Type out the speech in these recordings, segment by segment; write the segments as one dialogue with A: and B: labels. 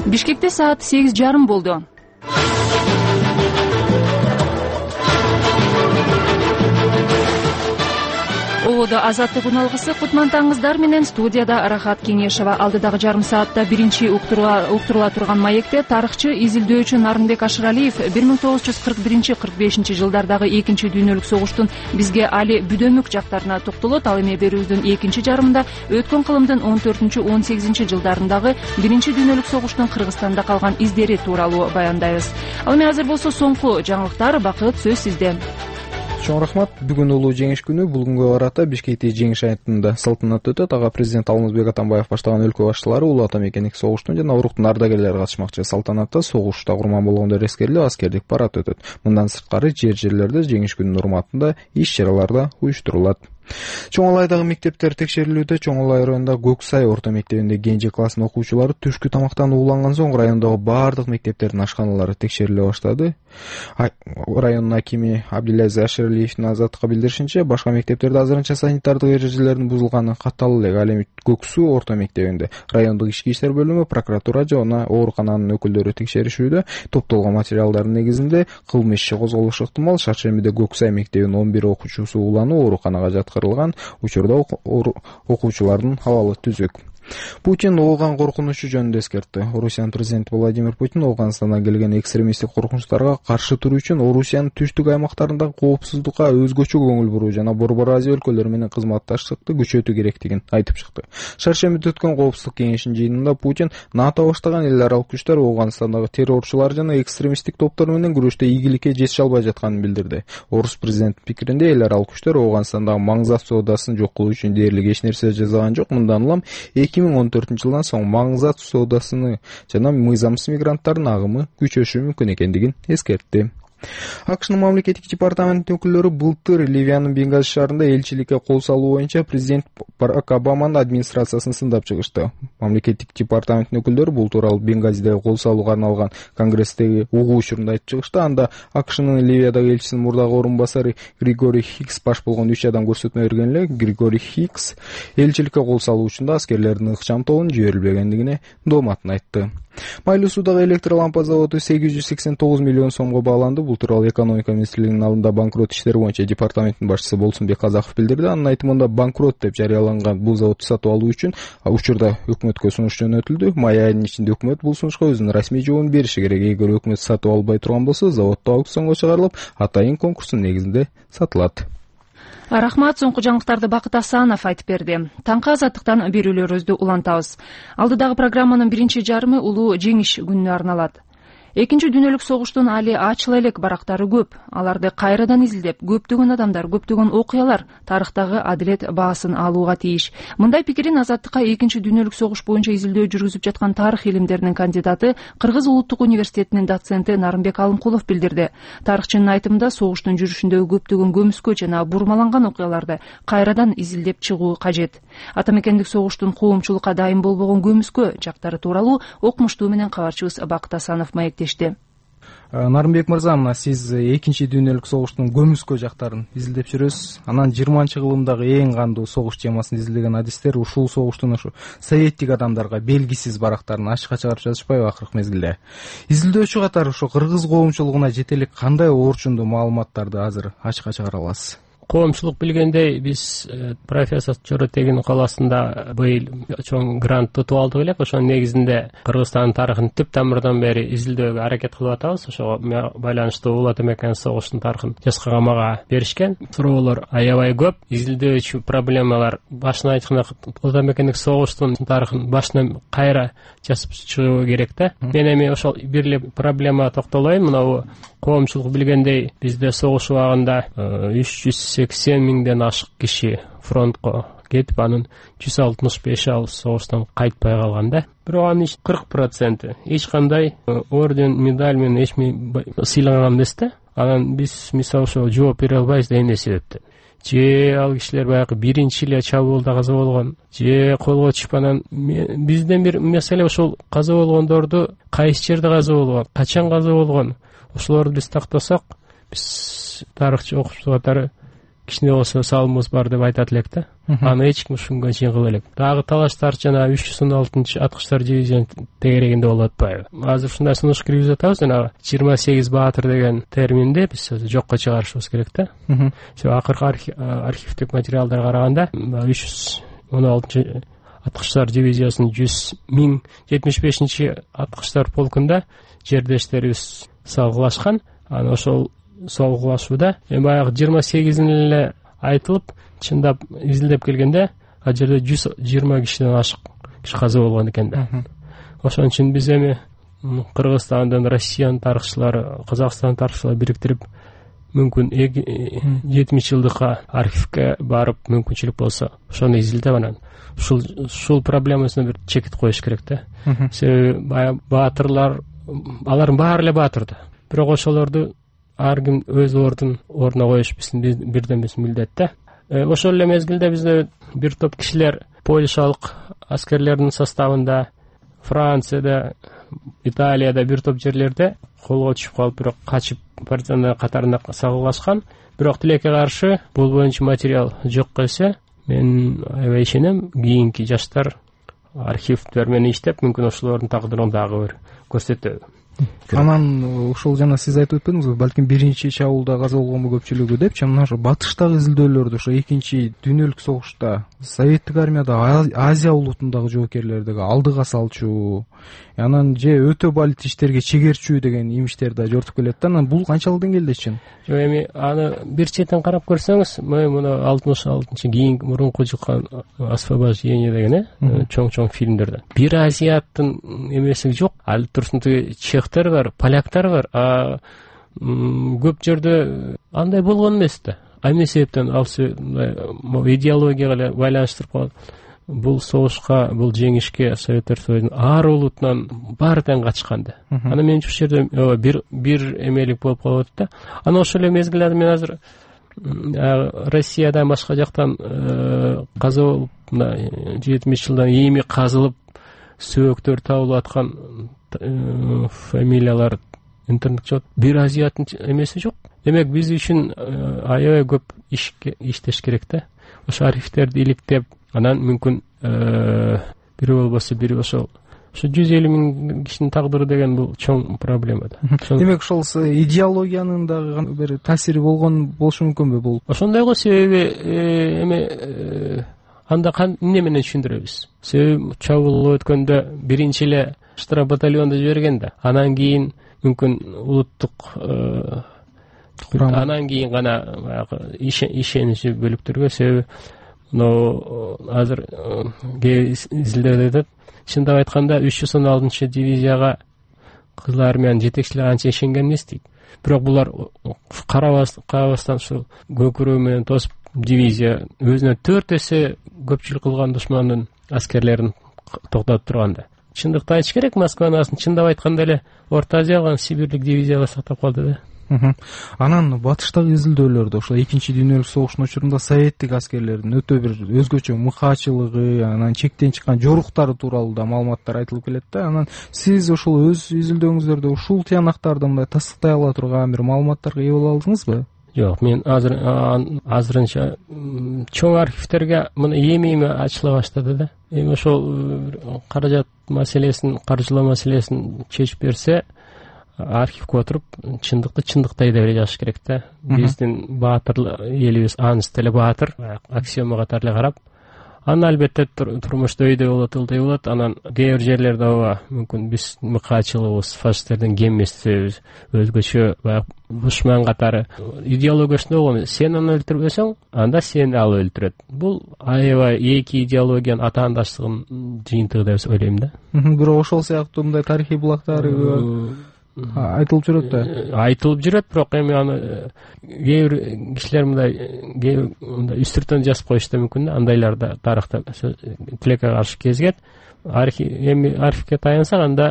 A: Бишкекте саат 8:30 болду. Ободо азаттык уналгысы кутмантаңыздар менен студияда Рахат Кеңешева. Алдыдагы жарым саатта биринчи уктурула турган маекте тарыхчы, изилдөөчү Нарынбек Ашыралиев 1941-45 жылдардагы экинчи дүйнөлүк согуштун бизге али бүдөмүк жактарына токтолот. Ал эми берүүбүздүн экинчи жарымында өткөн кылымдын 14-18 жылдарындагы биринчи дүйнөлүк согуштун Кыргызстанда калган издери тууралуу баяндайбыз. Ал эми азыр болсо соңку жаңылыктар. Бакыт, сөз сизде.
B: Чоң рахмат. Бүгүн улуу жеңиш күнү. Бул күнгө карата Бишкекте жеңиш аянтында салтанат өтөт. Ага президент Алмазбек Атамбаев баштаган өлкө башчылары, улуу ата мекендик согуштун жана уруктун ардагерлери катышмакчы. Салтанатта согушта курман болгондор эскерилип, аскердик парад өтөт. Мындан сырткары жерлерде жеңиш күнүнүн урматында иш-чаралар да уюштурулат. Чоң Алайдагы мектептер текшерилүүдө. Чоң Алай районунда Көксай орто мектебинде кенже класстын окуучулары түшкү тамактан ууланган соң райондогу баардык мектептердин ашканалары текшериле баштады. Районун акими Абдилазиз Ашыралиевдин Азаттыкка билдиришинче, башка мектептерде азырынча санитардык эрежелердин бузулганы катталып элек. Ал эми Көксу орто мектебинде райондук ички иштер бөлүмү, прокуратура жана оорукананын өкүлдөрү текшеришүүдө. Топтолгон материалдардын негизинде кылмыш иши козголушу ыктымал. Шаршембиде Көксай мектебинин 11 окуучусу ууланып, ооруканага жаткырылган. Учурда окуучулардын абалы түзүк. Путин ооган коркунучу жөнүндө эскертти. Орусиянын президенти Владимир Путин Афганистандан келген экстремисттик коркунучтарга каршы туруу үчүн Орусиянын түштүк аймактарындагы коопсуздукка өзгөчө көңүл буруу жана Борбор Азия өлкөлөрү менен кызматташтыкты күчөтүү керектигин айтып чыкты. Шаршембиде өткөн коопсуздук кеңешинин жыйынында Путин НАТО баштаган эл аралык күчтөр Афганистандагы террорчулар жана экстремисттик топтор менен күрөштө ийгиликке жете албай жатканын билдирди. Орус президентинин пикиринде эл аралык күчтөр Афганистандагы маңзат соодасын жок кылуу үчүн дээрлик эч нерсе жасаган жок. Мындан улам 2014-жылдан соң маңзат соодасыны жана мыйзамсыз мигранттардын агымы күчөшү мүмкүн экендигин эскертти. АКШнын мамлекеттик департаментинин өкүлдөрү былтыр Ливиянын Бенгази шаарында элчиликке кол салуу боюнча президент Барак Обаманын администрациясын сындап чыгышты. Мамлекеттик департаменттин өкүлдөрү бул тууралуу Бенгазидеги кол салууга арналган конгресстеги угуу учурунда айтып чыгышты. Анда АКШнын Ливиядагы элчисинин мурдагы орун басары Григорий Хикс баш болгон 3 адам көрсөтмө берген эле. Григорий Хикс элчиликке кол салуу учурунда аскерлердин ыкчам тобунун жиберилбегендигине дооматын айтты. Майлуу суудагы электр лампа заводу 889 миллион сомго бааланды. Бул тууралуу экономика министрлигинин алдында банкрот иштери боюнча департаменттин башчысы Болсунбек Казаков билдирди. Анын айтымында банкрот деп жарыяланган бул заводду сатып алуу үчүн учурда өкмөткө сунуш жөнөтүлдү. Май айынын ичинде өкмөт бул сунушка өзүнүн расмий жообун бериши керек. Эгер өкмөт сатып албай турган болсо, заводду аукционго чыгарылып, атайын конкурстун негизинде сатылат.
A: Рахмат. Соңку жаңылыктарды Бакыт Асанов айтып берди. Таңкы азаттыктан берүүлөрүбүздү улантабыз. Алдыдагы программанын биринчи жарымы улуу жеңиш күнүнө арналат. Экинчи дүйнөлүк согуштун али ачыла элек барактары көп. Аларды кайрадан изилдеп, көптөгөн адамдар, көптөгөн окуялар тарыхтагы адилет баасын алууга тийиш. Мындай пикирин Азаттыкка экинчи дүйнөлүк согуш боюнча изилдөө жүргүзүп жаткан тарых илимдеринин кандидаты, Кыргыз улуттук университетинин доценти Нарынбек Алымкулов билдирди. Тарыхчынын айтымында согуштун жүрүшүндөгү көптөгөн көмүскө жана бурмаланган окуяларды кайрадан изилдеп чыгуу кажет. Ата мекендик согуштун коомчулукка дайым болбогон көмүскө жактары тууралуу окумуштуу менен кабарчыбыз Бакыт Асанов маектешти.
B: Нарынбек мырза, сиз экинчи дүйнөлүк согуштун көмүскө жактарын изилдеп жүрөсүз. Анан 20-кылымдагы эң кандуу согуш темасын изилдеген адистер ушул согуштун советтик адамдарга белгисиз барактарын ачыкка чыгарып жазышпайбы акыркы мезгилде? Изилдөөчү катары ошо кыргыз коомчулугуна жетелик кандай орчундуу маалыматтарды азыр ачыкка чыгара аласыз?
C: Коомчулук билгендей, биз профессор Чоротегин калаасында быйыл чоң грант утуп алдык элек. Ошонун негизинде Кыргызстандын тарыхын түп тамырдан бери изилдөөгө аракет кылып атабыз. Ошого байланыштуу улуу ата мекен согуштун тарыхын жазгага мага беришкен. Суроолор аябай көп. Изилдөөчү проблемалар башынан айтканда улуу ата мекендик согуштун тарыхын башынан кайра жазып чыгуу керек да. Мен эми ошол бир эле проблемага токтолоюн. Мына коомчулук билгендей, бизде согуш убагында 380 миңден ашык киши фронтко кетип, анын 165 согуштан кайтпай калган да. Бирок анын 40% эч кандай орден, медаль менен эчме сыйланган эмес да. Анан биз мисалы ошо жооп бере албайбыз да, эмне себептен. Же ал кишилер баягы биринчи эле чабуулда каза болгон, же колго түшүп, анан бизден бир маселе ошол каза болгондорду кайсы жерде каза болгон, качан каза болгон, ошолорду биз тактасак, биз тарыхчы окуучу катары кичине болсо салымыбыз бар деп айтат элек да. Аны эч ким ушунга чейин кыла элек. Дагы талаштар жана 316-аткычтар дивизиянын тегерегинде болуп атпайбы? Азыр ушундай сунуш киргизип атабыз, жана 28 баатыр деген терминди биз жокко чыгарышыбыз керек да. Акыркы архивдик материалдарга караганда 316-аткычтар дивизиясынын 1075-аткычтар полкунда жердештерибиз салгылашкан. Аны ошол салгылашууда баягы 28-ин эле айтылып, чындап изилдеп келгенде ал жерде 120 кишиден ашык киши каза болгон экен да. Ошон үчүн биз эми Кыргызстандын, Россиянын тарыхчылары, Казакстандын тарыхчылары бириктирип, мүмкүн 70 жылдыкка архивке барып, мүмкүнчүлүк болсо ошону изилдеп, анан ушул проблемасына бир чекит коюш керек да. Себеби баатырлар, алардын баары эле баатыр да. Бирок ошолорду ар ким өз ордуна коюш биздин бирден биз милдет да. Ошол эле мезгилде бизде бир топ кишилер польшалык аскерлердин составында, Францияда, Италияда бир топ жерлерде колго түшүп калып, бирок качып партизандар катарына салгылашкан. Бирок тилекке каршы бул боюнча материал жок келсе, мен аябай ишенем, кийинки жаштар архивдер менен иштеп, мүмкүн ошолордун тагдырын дагы бир көрсөтөт.
B: Анан ушул жана сиз айтып өттүңүз, балким биринчи чабуулда каза болгонбу көпчүлүгү деп, мына ошо батыштагы изилдөөлөрдө ошо экинчи дүйнөлүк согушта Советтик армияда Азия улутундагы жоокерлердиги алдыга салчу, анан же өтө балит иштерге чегерчүү деген имиштер да жортуп келет да. Анан бул канчалык деңгээлде чын?
C: Эми аны бир четен карап көрсөңүз, мына 66 кийинки мурунку чыккан «Освобождение» деген чоң фильмдерде бир азиаттын эмеси жок. Ал турсун чехтер бар, поляктар бар, көп жерде андай болгон эмес да. Эмне себептен ал идеологияга байланыштырып калат. Бул согушка, бул жеңишке Советтер Союзунун ар улутунан баары тең качкан да. Аны менин ушул жерде бир эмелик болуп калып атат да. Аны ошол эле мезгилде мен азыр Россиядан башка жактан каза болуп, 70 жылдан эми казылып сөөктөр табылып аткан фамилиялар интернет жок. Бир азияттын эмеси жок. Демек биз үчүн аябай көп иштеш керек да. Ошо архивтерди иликтеп, анан мүмкүн бири болбосо бири ошол 150 миң кишинин тагдыры деген бул чоң проблема да.
B: Демек ошол идеологиянын дагы бир таасири болгон болушу мүмкүнбү бул?
C: Ошондой го, себеби эми анда эмне менен түшүндүрөбүз? Себеби чабуул өткөндө биринчи эле штраф батальонду жиберген да. Анан кийин мүмкүн улуттук анан кийин гана ишеничи бөлүктөргө, себеби азыр изилдөөдө айтат, чындап айтканда 316-дивизияга Кызыл армиянын жетекчилери анча ишенген эмес дейт. Бирок булар карабастан ушул көкүрөө менен тосуп, дивизия өзүнө 4 эсе көпчүлүк кылган душмандын аскерлерин токтотуп турганда. Чындыкты айтыш керек, Москванын астын чындап айтканда эле Орто Азияга Сибирлик дивизияга сактап калды да.
B: Анан батыштагы изилдөөлөрдө ошол экинчи дүйнөлүк согуштун учурунда советтик аскерлердин өтө бир өзгөчө мыкаачылыгы, анан чектен чыккан жоруктары тууралуу да маалыматтар айтылып келет да. Анан сиз ошол өз изилдөөңүздөрдө ушул тыянактарды мындай тастыктай ала турган бир маалыматтарга ээ боло алдыңызбы?
C: Жок, мен азырынча чоң архивтерге мына эми ачыла баштады да. Эми ошол каражат маселесин, каржылоо маселесин чечип берсе, архивге отуруп чындыкты чындыктай деп эле жазыш керек да. Биздин баатыр элибиз аныс деле баатыр, аксиома катары эле карап, аны албетте турмушта өйдө болот, ылдый болот. Анан кээ бир жерлерде мүмкүн биз мыкаачылыгыбыз фашисттерден кем эмеспиз, өзгөчө душман катары идеологиясында болгон. Сен аны өлтүрбөсөң, анда сени ал өлтүрөт. Бул аябай эки идеологиянын атаандаштыгынын жыйынтыгы деп ойлойм да.
B: Бирок ошол сыяктуу мындай тарыхый булактар айтылып жүрөт да.
C: Айтылып жүрөт, бирок эми аны кээ бир кишилер мындай үстүртөн жазып коюшу да мүмкүн да. Андайлар да тарыхта тилекке каршы кезигет. Эми архивге таянсак, анда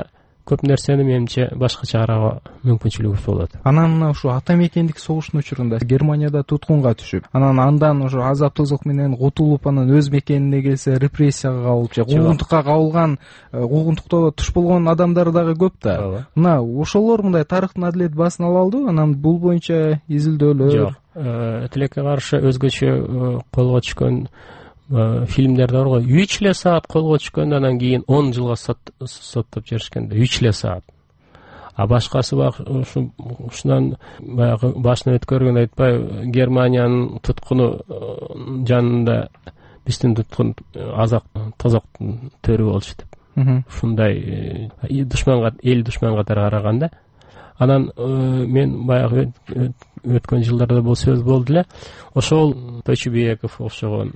C: көп нерсени менимче башкача караага мүмкүнчүлүгүбүз болот.
B: Анан мына ушу ата мекендик согуштун учурунда Германияда туткунга түшүп, андан ушу азап тозок менен кутулуп, анан өз мекенине келсе репрессияга кабылып же куугунтукка кабылган, куугунтукта туш болгон адамдар дагы көп да. Мына ошолор мындай тарыхтын адилет баасын ала алдыбы? Анан бул боюнча изилдөөлөр?
C: Жок. Тилекке каршы өзгөчө колго түшкөн фильмдер бар го. 3 эле саат колго түшкөн, анан кийин 10 жылга соттоп жиберишкен да. 3 эле саат. А башкасы ушунан баягы башынан өткөргөн айтпай, Германиянын туткуну жанында биздин туткун азак тозоктун төрү болчу деп. Ушундай эл душман катары караганда. Анан мен баягы өткөн жылдарда бул сөз болду эле. Ошол Тойчубеков окшогон,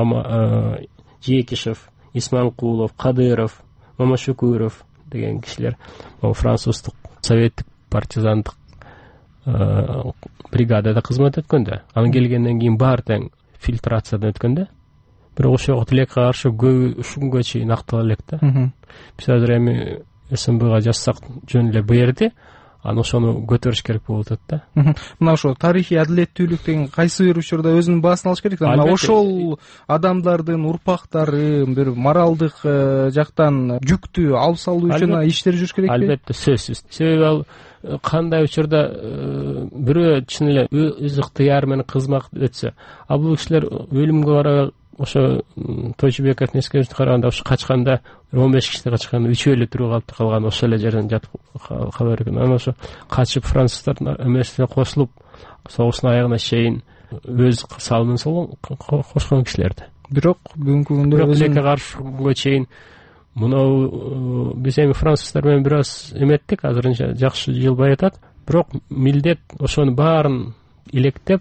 C: Жекишев, Исманкулов, Кадыров, Мамашукуров деген кишилер француздук советтик партизандык бригадада кызмат өткөн да. Анан келгенден кийин баары тең фильтрациядан өткөн да. Бирок ошого тилекке каршы көбү ушунга чейин актала элек да. Биз азыр эми СМБга жазсак жөн эле берди. Аны ошону көтөрүш керек болуп атат да.
B: Мына ошо тарыхый адилеттүүлүк деген кайсы бир учурда өзүнүн баасын алыш керек да. Мына ошол адамдардын урпактары бир моралдык жактан жүктү алып салуу үчүн иштер жүрүш керекпи?
C: Албетте, сөзсүз. Себеби ал кандай учурда бирөө чын эле өз ыктыяры менен кызмат өтсө, а бул кишилер өлүмгө барабай ошо Тойчубековдун эскерүүсүнө караганда ошо качканда 15 киши качканда 3 эле тирүү калып калган, ошол эле жерден жатып кала берген. Анан ошо качып француздардын эмесине кошулуп согуштун аягына чейин өз салымын кошкон кишилерди.
B: Бирок бүгүнкү күндө
C: тилекке каршыга чейин мынау биз эми француздар менен бир аз эметтик, азырынча жакшы жылбай атат. Бирок милдет ошонун баарын илектеп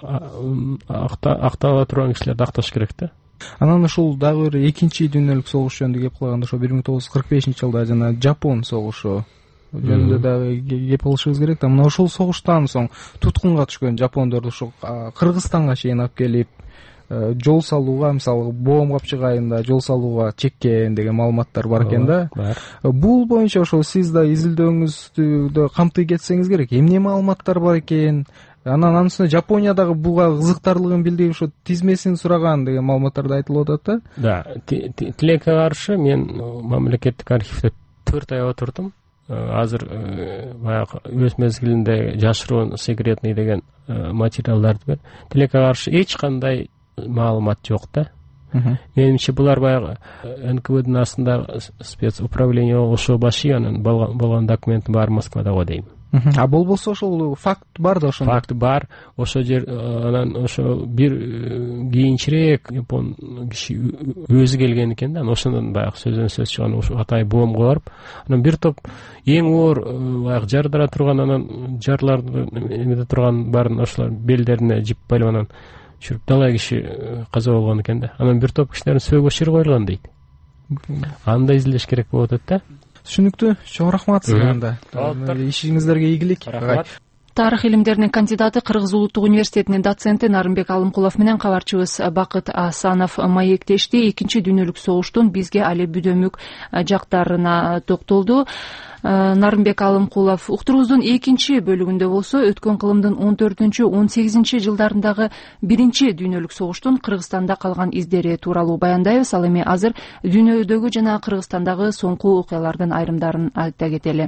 C: актала турган кишилерди акташ керек да.
B: Анан ушул дагы бир экинчи дүйнөлүк согуш жөнүндө кеп калганда, ошо 1945-жылда жана Жапон согушу жөнүндө дагы кеп кылышыбыз керек да. Мына ошол согуштан соң туткунга түшкөн жапондорду ошо Кыргызстанга чейин алып келип, жол салууга, мисалы боом капчыгайында жол салууга чеккен деген маалыматтар бар экен да. Бул боюнча ошо сиз да изилдөөңүздү камтый кетсеңиз керек. Эмне маалыматтар бар экен? Анан анысына Жапониядагы буга кызыктарлыгын билдирип ошо тизмесин сураган деген маалыматтарда айтылып атат
C: да. Тилекке каршы мен мамлекеттик архивде 4 ай отурдум. Азыр баягы өз мезгилинде жашыруун секретный деген материалдарды бер. Тилекке каршы эч кандай маалымат жок да. Менимче булар баягы НКВдын астында спецуправление ошо башыянын болгон документтин баары Москвада го дейм.
B: А болбосо ошол факт бар да ошо.
C: Факт бар. Ошо жер анан ошо бир кийинчерээк япон киши өзү келген экен да. Ошондон баягы сөздөн сөз чыган ошо атай боомго барып, анан бир топ эң оор баягы жардыра турган, анан жарларды эмете турган баарын ошолор белдерине жиппай анан жүрүп далай киши каза болгон экен да. Анан бир топ кишилердин сөөгө шир коюлган дейт. Анда изилдеш керек болуп атат да.
B: Түшүнүктүү. Чоң рахмат сизге анда. Ишиңиздерге ийгилик.
A: Тарых илимдеринин кандидаты, Кыргыз улуттук университетинин доценти Нарымбек Алымкулов менен кабарчыбыз Бакыт Асанов маектешти. Экинчи дүйнөлүк согуштун бизге али бүдөмүк жактарына токтолду. Нарымбек Алымкулов уктуруубуздун экинчи бөлүгүндө болсо өткөн кылымдын 14-18 жылдарындагы биринчи дүйнөлүк согуштун Кыргызстанда калган издери тууралуу баяндайбыз. Ал эми азыр дүйнөдөгү жана Кыргызстандагы соңку окуялардын айрымдарын айта кетели.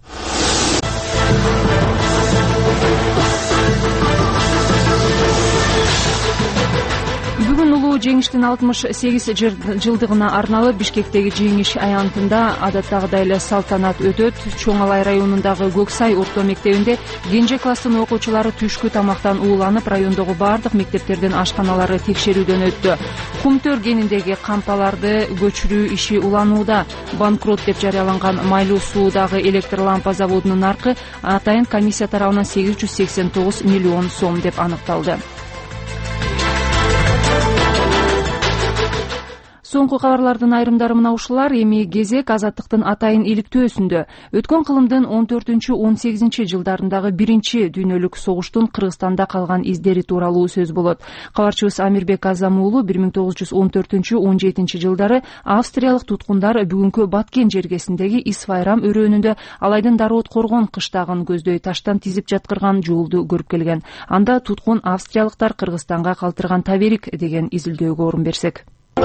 A: Бүгүн улуу жеңиштин 68 жылдыгына арналып Бишкектеги жеңиш аянтында адаттагыдай эле салтанат өтөт. Чоң Алай районундагы Көксай орто мектебинде кенже класстын окуучулары түшкү тамактан ууланып, райондогу бардык мектептердин ашканалары текшерүүдөн өттү. Кумтөр кениндеги кампаларды көчүрүү иши уланууда. Банкрот деп жарыяланган Майлуу суудагы электр лампа заводунун наркы атайын комиссия тарабынан 889 миллион сом деп аныкталды. Соңку кабарлардын айрымдары мына ушулар. Эми кезек азаттыктын атайын иликтөөсүндө. Өткөн кылымдын 14-18 жылдарындагы биринчи дүйнөлүк согуштун Кыргызстанда калган издери тууралуу сөз болот. Кабарчыбыз Амирбек Азам уулу 1914-17 жылдары австриялык туткундар бүгүнкү Баткен жергесиндеги Исфайрам өрөөнүндө Алайдын Дароот Коргон кыштагын көздөй таштан тизип жаткырган жолду көрүп келген. Анда туткун австриялыктар Кыргызстанга калтырган таберик деген изилдөөгө орун берсек.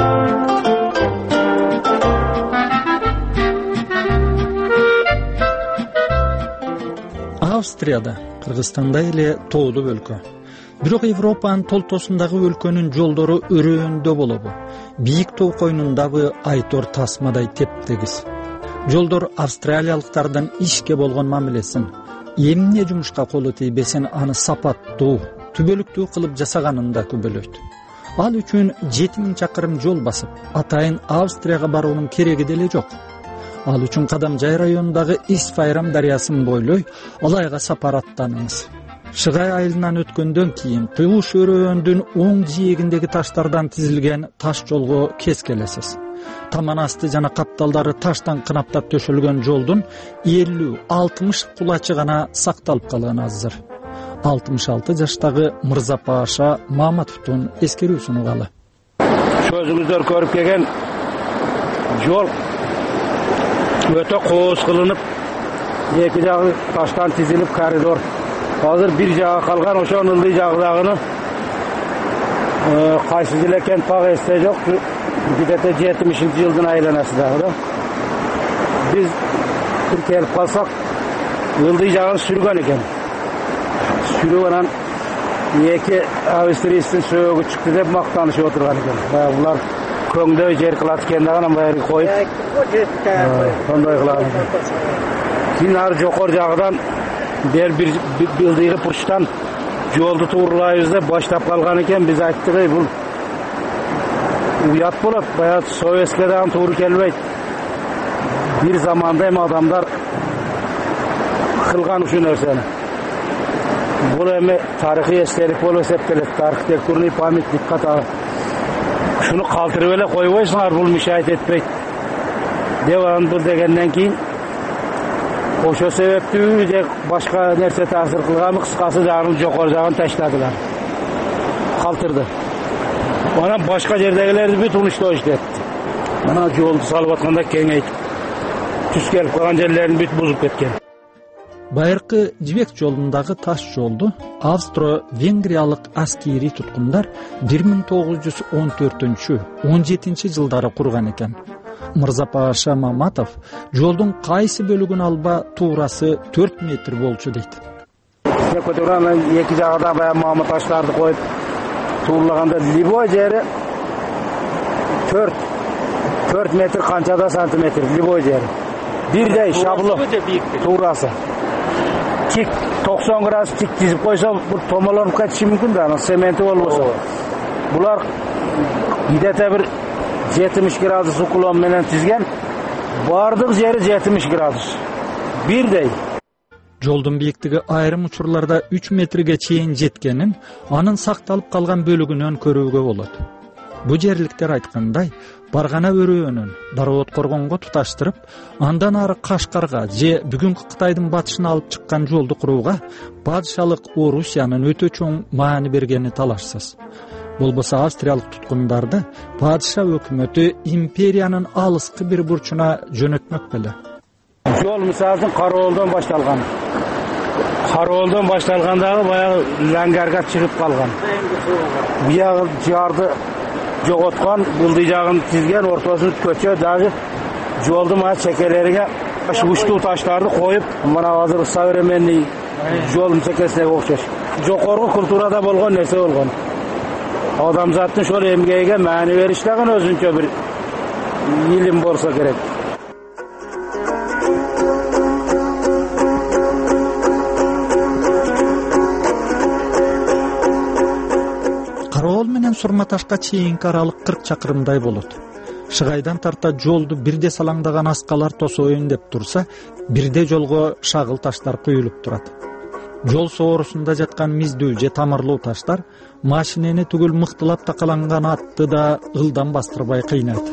D: Австрияда Кыргызстандай эле тоолуу өлкө. Бирок Европанын толтосундагы өлкөнүн жолдору өрөөндө болобу, бийик тоо койнундагы айтор тасмадай тептегиз. Жолдор австралиялыктардын ишке болгон мамилесин, эмне жумушка колу тийбесин аны сапаттуу, түбөлүктүү кылып жасаганын да күбөлөйт. Ал үчүн 7000 чакырым жол басып, атайын Австрияга баруунун кереги деле жок. Ал үчүн Кадамжай районундагы Исфайрам дарыясын бойлой Алайга сапар аттаныңыз. Шыгай айылынан өткөндөн кийин Кыйуш өрөөндүн оң жиегиндеги таштардан тизилген таш жолго кескелесиз. Таман асты жана капталдары таштан кынаптап төшөлгөн жолдун 50-60 кулачы гана сакталып калган азыр. 66 жаштагы Мырза Паша Маматовдун эскерүүсүн угалы.
E: Көзүңүздөр көрүп келген жол өтө кооз кылынып, эки жагы таштан тизилип коридор. Азыр бир жагы калган, ошонун ылдый жагыдагыны кайсы жыл экен так эсте жок. Где-то 70-жылдын айланасы дагы да. Биз келип калсак, ылдый жагын сүргөн экен. Сүрүп анан эки австриецтин сөөгү чыкты деп мактанышып отурган экен. Булар көңдөй жер кылат экен дагы анан баягы коюп. Сондай кылаган экен. Кийин ар жокор жагыдан бир ылдыйгы бурчтан жолду тууралайбыз деп баштап калган экен. Биз айттык, бул уят болот, баягы Советке дагы туура келбейт. Бир заманда эми адамдар кылган ушул нерсени. Бул эми тарыхый эстелик болуп эсептелет, архитектурный памятник катары. Шуну калтырып эле койбойсуңар, бул мешает этпейт деп анан бул дегенден кийин ошо себептүү же башка нерсе таасир кылганбы, кыскасы жагын жокор жагын таштадылар, калтырды. Анан башка жердегилерди бүт уничтожить этти. Анан жолду салып атканда кеңейтип, түз келип калган жерлерин бүт бузуп кеткен.
D: Байыркы Жибек жолундагы таш жолду Австро-Венгриялык аскери туткундар 1914-17 жылдары курган экен. Мырза Паша Маматов жолдун кайсы бөлүгүн алба туурасы 4 метр болчу дейт.
E: Эки жагында баягы мамы таштарды коюп туурлаганда любой жери 4 метр канчада сантиметр любой жери. Бирдей шабылып туурасы. Тик 90 градус тик тизип койсо бул томолонуп кетиши мүмкүн да, цементи болбосо. Булар где-то бир 70 градус уклон менен тизген, бардык жери 70 градус. Бирдей.
D: Жолдун бийиктиги айрым учурларда 3 метрге чейин жеткенин анын сакталып калган бөлүгүнөн көрүүгө болот. Бу жерликтер айткандай, Баргана өрөөнүн Дароот Коргонго туташтырып, андан ары Кашкарга же бүгүнкү Кытайдын батышына алып чыккан жолду курууга падышалык Орусиянын өтө чоң маани бергени талашсыз. Болбосо австриялык туткундарды падыша өкмөтү империянын алыскы бир бурчуна жөнөтмөк беле.
E: Жол мисалын Кароолдон башталган. Кароолдон башталгандагы баягы Лангарга чыгып калган. Биягы жарды жоготкон, булдый жагын тизген, ортосун көчө дагы жолдун мына чекелерине уштуу таштарды коюп, мына азыр современный жол чекесине окшош. Жокорку культурада болгон нерсе болгон. Адамзаттын шол эмгегиге маани бериш дагы өзүнчө бир илим болсо керек.
D: Кароол менен Сурматашка чейинки аралык 40 чакырымдай болот. Шыгайдан тарта жолду бирде салаңдаган аскалар тосоюн деп турса, бирде жолго шагыл таштар куюлуп турат. жол соорусунда жаткан миздүү же тамырлуу таштар машинени түгүл мыктылап такаланган атты да ылдам бастырбай кыйнайт.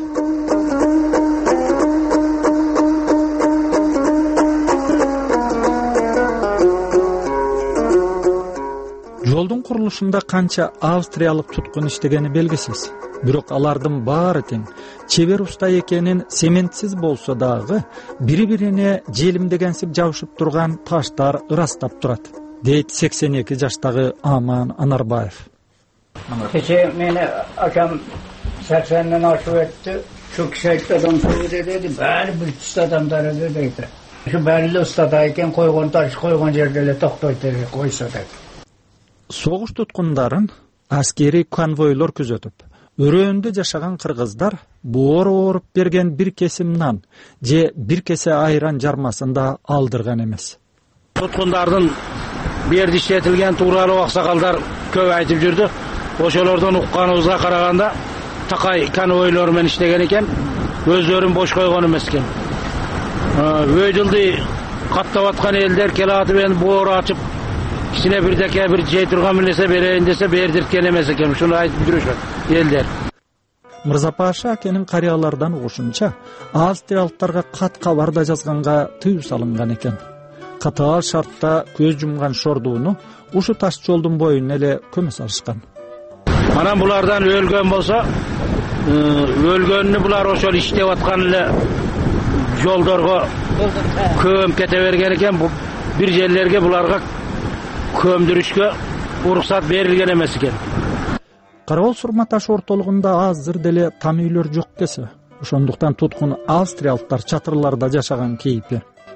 D: Жолдун курулушунда канча австриялык туткун иштегени белгисиз. Бирок алардын баары тең чебер уста экенин сементсиз болсо дагы бири-бирине желимдегенсип жабышып турган таштар ырастап турат, дейт 82 жаштагы Аман Анарбаев.
E: Кече мени акам 80'den aşıp etti. Çok şehit adam söyledi dedi. Bari bir usta adamlar dedi. Şu belli ustadayken koygun taş koygun yerlere toktaydı koysa dedi.
D: Согуш туткундарын аскери конвойлор күзөтүп, өрөөндө жашаган кыргыздар боор ооруп берген бир кесим нан же бир кесе айран жармасын да алдырган эмес.
E: Tutkundardын берди иштетилген тууралуу аксакалдар көп айтып жүрдү. Ошолордон укканыбызга караганда такай конвойлор менен иштеген экен, өздөрүн бош койгон эмес экен. Өйдүлдү каттап аткан элдер келатып эми боор ачып кичине бирдеке бир жей турган билесе берейин десе бердирткен эмес экен. Шуну айтып жүрүшөт элдер.
D: Мырзапаша акенин карыялардан угушунча, австриялыктарга кат кабар да жазганга тыюу салынган экен. Катаал шартта көз жумган шордууну ушу таш жолдун боюна эле көмө салышкан.
E: Анан булардан өлгөн болсо, өлгөнүнү булар ошол иштеп аткан эле жолдорго көмүп кете берген экен. Бир жерлерге буларга көмдүрүшкө уруксат берилген эмес экен.
D: Карабал Сурма таш ортолугунда азыр деле там үйлөр жок кесе. Ошондуктан туткун австриялыктар чатырларда жашаган кейипи.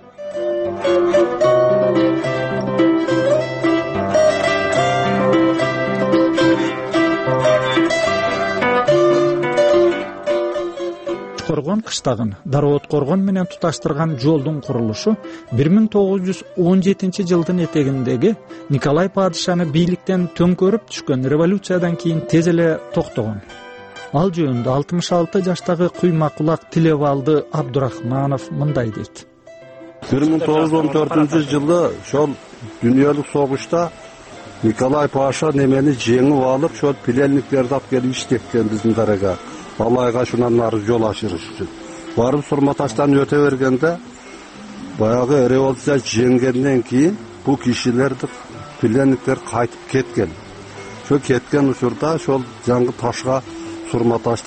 D: Коргон кыштагын Дароот коргон менен туташтырган жолдун курулушу 1917-жылдын этегиндеги Николай падышаны бийликтен төңкөрүп түшкөн революциядан кийин тез эле токтогон. Ал жөнүндө 66 жаштагы куйма кулак Тилебалды Абдурахманов мындай дейт.
F: 1914-жылы ошол дүйнөлүк согушта Николай Паша немени жеңип алып, ошол пленниктерди алып келип иштеткен биздин дарага. Алайга шунан ары жол ачырыш үчүн. Барып Сурматаштан өтө бергенде, баягы революция жеңгенден кийин бу кишилерди пленниктер кайтып кеткен. Ошо кеткен учурда ошол жаңы ташка Сурматашта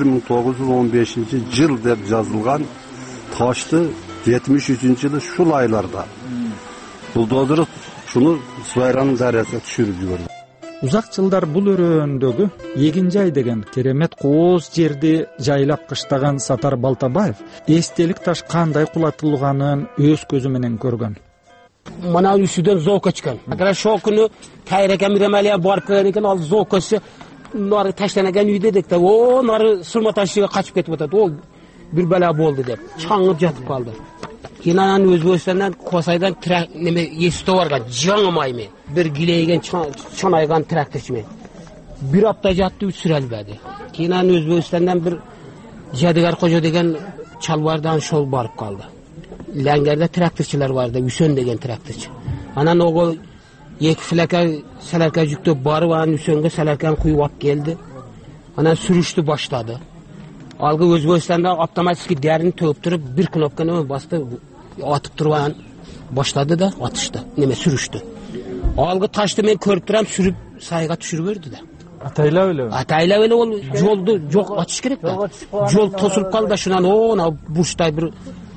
F: 1915-жыл деп жазылган ташты 73-жылы шул айларда булдозур шуну Свайранын дарыясына түшүрүп жиберди.
D: Узак жылдар бул өрөөндөгү Эгинжай деген керемет кооз жерди жайлап кыштаган Сатар Балтабаев эстелик таш кандай кулатылганын өз көзү менен көргөн.
G: Мына үстүдөн зока чыккан. Агар ошол күнү Кайрекем Ремалия барып келген экен, ал зокасы нары таштанаган үйдө деп, о, нары Сурматашыга качып кетип атат. О, бир бала болду деп, чаңып жатып калды. Кийин анан Өзбекстандан Косайдан неме эсте барган, жаңымаймен. Бир килейген чанайган тракторчумен. Бир апта жатты, сүрөлбөдү. Кийин анан Өзбекстандан бир Жадыгар Кожо деген чалбардан шол барып калды. Ләңгәрдә тракторчылар барды, Үсен деген тракторчы. Анан ого эки флека саларка жүктөп барып, анан Үсөнгө саларканы куюп алып келди. Анан сүрүштү баштады. Алгы Өзбекстанда автоматически дәрини төгүп туруп, бир кнопканы басты, атып турган баштады да атышты. Неме сүрүштү. Алгы ташты мен көрүп турам, сүрүп сайга түшүрүп берди да.
D: Атайлап эле.
G: Атайлап эле ол жолду жок атыш керек да. Жол тосулуп калды, шунан о, буштай бир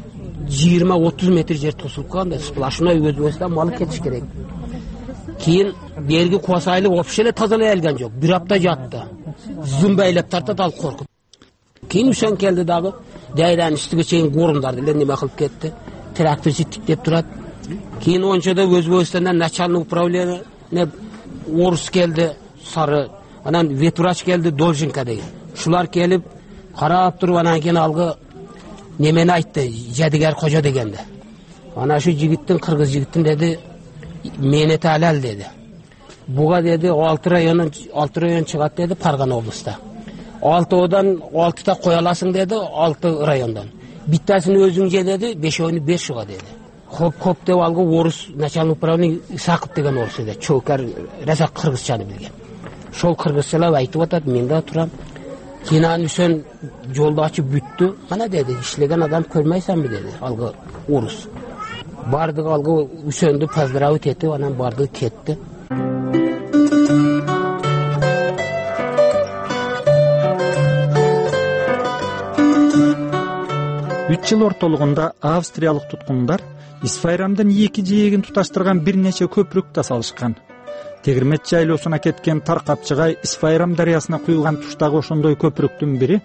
G: 20-30 метр жер тосулуп калды. Сплошной Өзбекстан малы кетиш керек. Кийин берги Косайлы вообще тазалай алган жок. Бир апта жатты. Зумбайлап тартат, ал коркуп. Кийин Үсен келди дагы, дайраны үстүгө чейин горундарды эле неме кылып кетти. Тракторчу тиктеп турат. Кийин ончода Өзбекстандан начальник управление орус келди, сары. Анан ветврач келди, Долженко деген. Шулар келип карап туруп, анан кийин алгы немени айтты, Жадыгар Кожо дегенде. Ана şu жигиттин, кыргыз жигиттин деди, мени таалал деди. Буга деди 6 район чыгат деди Парган облуста. 6-одан 6-та кой аласың деди, 6 райондан. Биттесini өзүң же деди, 5-өөнү бер шуга деди. Kop деп алғы орыс начальник управления Исаков деген орыс еді. Чөкер раса қырғызшаны білген. Шол қырғызшалап айтып атады, мен де тұрам. Кейін Үсен жолды ашып бүтті. Мана деді, ішлеген адам көрмейсен бі деді, алғы орыс. Бардық алғы Үсенді поздравить етті, анан бардық кетті.
D: 3 жыл ортолугунда австриялык туткундар Исфайрамдын 2 жээгин туташтырган бир нече көпүрүк да салышкан. Тегирмет жайлоосуна кеткен Таркапчыгай Исфайрам дарыясына куюлган туштагы ошондой көпүрүктүн бири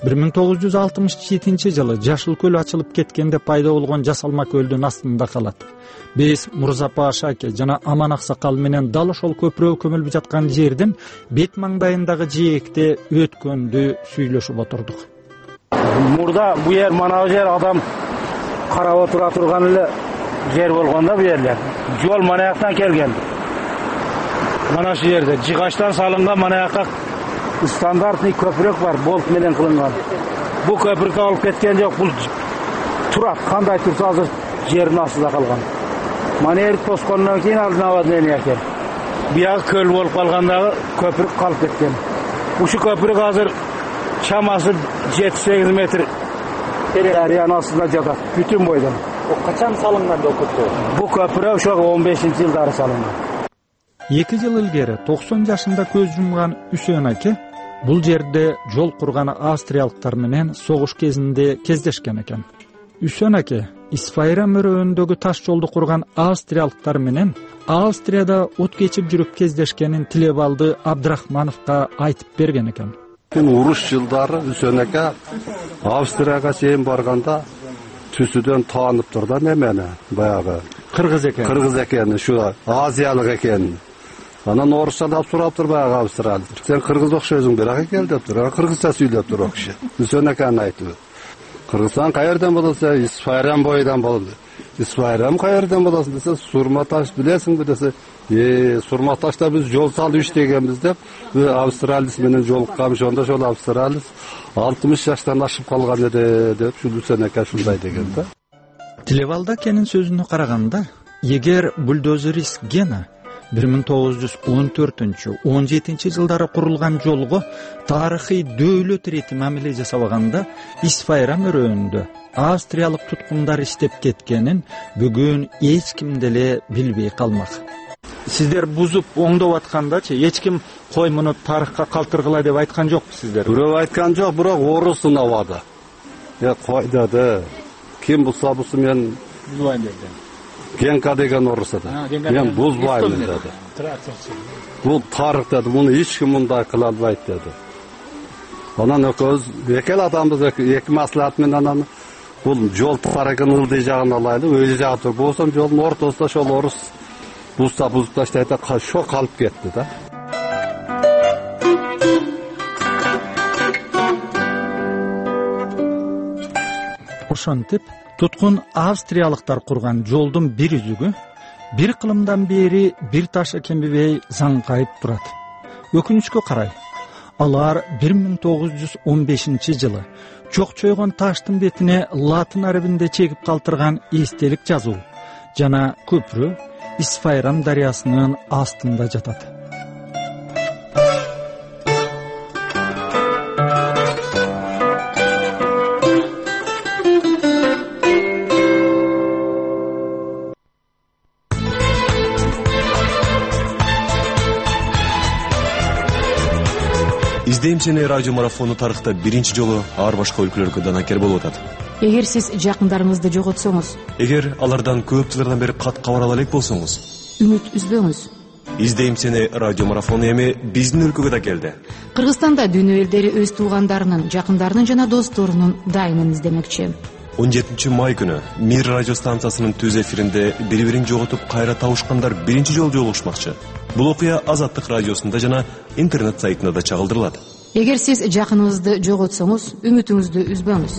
D: 1967 жылы Жашыл көл ачылып кеткенде пайда болгон жасалма көлдүн астында калат. Биз Мурза Паша аке жана Аман Аксакал менен дал ошол көпүрө көмүлүп жаткан жердин бет маңдайындагы жээкте өткөндү сүйлөшүп отурдук.
E: Мурда бу жер, мана жер адам карап отура турган эле жер болгондо бу жерлер. Жол мана жактан келген. Мана шу жерде жыгачтан салынган мана жакка стандартный көпүрөк бар, болт менен кылынган. Бу көпүрөккө алып кеткен жок, бул турат, кандай турса азыр жердин астында калган. Мана жер тоскондон кийин наводнение экен. Биягы көл болуп калгандагы көпүрөк калып кеткен. Ушу көпүрөк азыр чамасы 7-8 метр дарыянын астында жатат, бүтүн бойдон.
H: Качан салынган көпүрөк?
E: Бу көпүрөк ошо 15-жылдары салынган.
D: 2 жыл илгери 90 жашында көз жумган Үсен аке бул жерде жол курган австриялыктар менен согуш кезинде кездешкен экен. Үсен аке Исфайрам өрөөндөгү таш жолду курган австриялыктар менен Австрияда от кечип жүрүп кездешкенин Тилебалды Абдрахмановго айтып берген экен.
F: Уруш жылдары Үсен аке Австрияга чейин барганда түсүдөн таанып турду немени, баягы
D: кыргыз экен.
F: Кыргыз экени, шу азиялык экени. Анан орусчалап сурап тур баягы австралиялык. Сен кыргыз окшойсуң, бирок экен деп тур. Кыргызча сүйлөп тур окшо. Үсен акени айтып. Кыргызстан каерден болсо, Исфайрам бойдан болду. Исфайрам каерден болосу десе, Сурматаш билесиңби десе, Сурматашта биз жол салып иштегенбиз деп, австралиялык менен жолукканбыз. Ошондо ошол австралиялык 60 жаштан ашып калган эди деп, Үсен аке ушундай деген да.
D: Тилебалда акенин сөзүнө караганда, эгер бульдозерист Гена 1914-17 жылдары курулган жолго тарыхый дөөлөт ирети мамиле жасабаганда, Исфайрам өрөөндө австриялык туткундар иштеп кеткенин бүгүн эч ким деле билбей калмак. Сиздер бузуп оңдоп аткандачы эч ким кой муну тарыхка калтыргыла деп айткан жокпу сиздер?
F: Бирөө айткан жок, бирок орус сынабады. Кой деди. Ким булса булсын мен
H: бузбайм деди.
F: Генка деген орус эди. Мен бузбайм деди. Бул тарых деди, муну эч ким мындай кыла албайт деди. Анан экөөбүз экел адамбыз, эки маслихат менен анан бул жол тарыгын ылдый жагын алайлы, өзү жагы тур. Болсом жолдун ортосунда ошол орус бузса бузуп таштайт, шо калып кетти да.
D: Ошентип туткун австриялыктар курган жолдун бир үзүгү бир кылымдан бери бир ташы кембебей заңкайып турат. Өкүнүчкө карай, алар 1915 жылы чокчойгон таштын бетине латын арабинде чегип калтырган эстелик жазуу жана көпүрө Исфайрам дарыясынын астында жатат.
I: Издейм сени радио марафону тарыхта биринчи жолу ар башка өлкөлөргө данакер болуп атат.
A: Эгер сиз жакындарыңызды жоготсоңуз,
I: Эгер алардан көп жылдардан бери кат кабар ала элек болсоңуз,
A: үмүт үзбөңүз.
I: Издейм сени радио марафону эми биздин өлкөгө да келди.
A: Кыргызстанда дүйнө элдери өз туугандарынын, жакындарынын жана досторунун дайымын издемекчи.
I: 17 май күнү Мир радио станциясынын түз эфиринде бири-бирин жоготуп кайра табышкандар биринчи жолу жолугушмакчы. Бул окуя Азаттык радиосунда жана интернет сайтында да чагылдырылат.
A: Эгер сиз жакыныңызды жоготсоңуз, үмүтүңүздү үзбөңүз.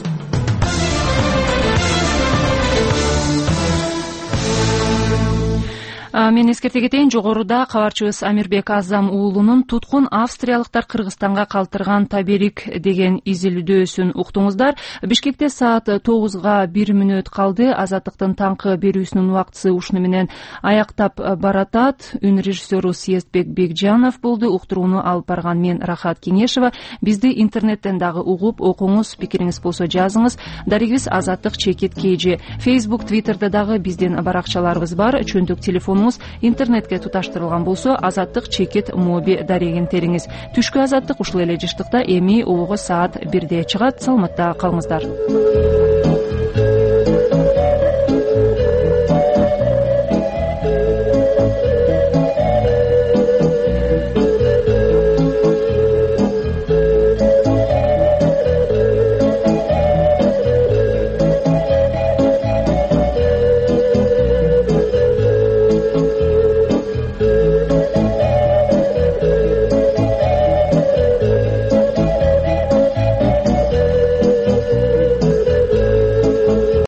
A: Мен эскерте кетейин, жогоруда кабарчыбыз Амирбек Азам уулунун туткун австриялыктар Кыргызстанга калтырган таберик деген изилдөөсүн уктуңуздар. Бишкекте саат 9-га 1 мүнөт калды. Азаттыктын таңкы берүүсүнүн убактысы ушуну менен аяктап баратат. Үн режиссеру Съездбек Бекжанов болду. Уктурууну алып барган мен Рахат Кеңешева. Бизди интернеттен дагы угуп, окуңуз, пикириңиз болсо жазыңыз. Дарегибиз Азаттык чекит KG. Facebook, Twitterда дагы биздин баракчаларыбыз бар. Чөндүк телефонубуз интернетке туташтырылган болсо Азаттык чекит моби дарегин териңиз. Түшкү Азаттык ушул эле жыштыкта эми обого саат 1-де чыгат. Саламатта калыңыздар.